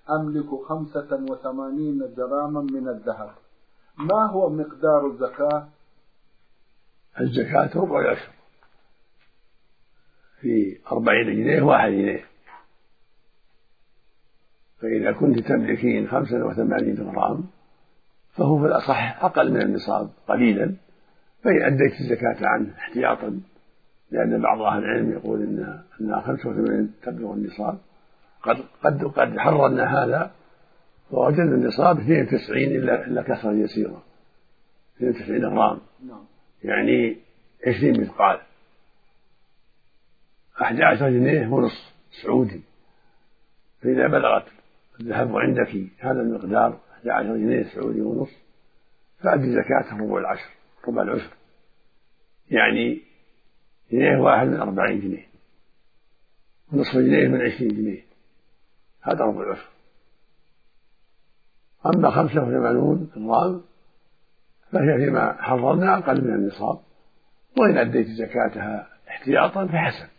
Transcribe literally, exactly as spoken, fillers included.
أملك خمسة وثمانين جراما من الذهب، ما هو مقدار الزكاة؟ الزكاة ربع العشر، في أربعين جنيه واحد جنيه. فإذا كنت تملكين خمسة وثمانين جرام فهو في الأصح أقل من النصاب قليلا، فإن أديت الزكاة عنه احتياطا، لأن بعض أهل العلم يقول إن أنها خمسة وثمانين تبلغ النصاب، قد قد قد حررنا هذا فوجدنا النصاب اثنين وتسعين إلا إلا كسرة يسيرة، اثنين وتسعين جرام، يعني عشرين مثقال، أحد عشر جنيه ونصف سعودي. فإذا بلغت الذهب عندك هذا المقدار أحد عشر جنيه سعودي ونصف فأدي زكاة ربع العشر، ربع العشر يعني جنيه واحد من أربعين جنيه، نصف جنيه من عشرين جنيه، هذا ربع العشر. أما خمسة وثمانون جرام فهي فيما حررنا أقل من النصاب، وإن أديت زكاتها احتياطا فحسن.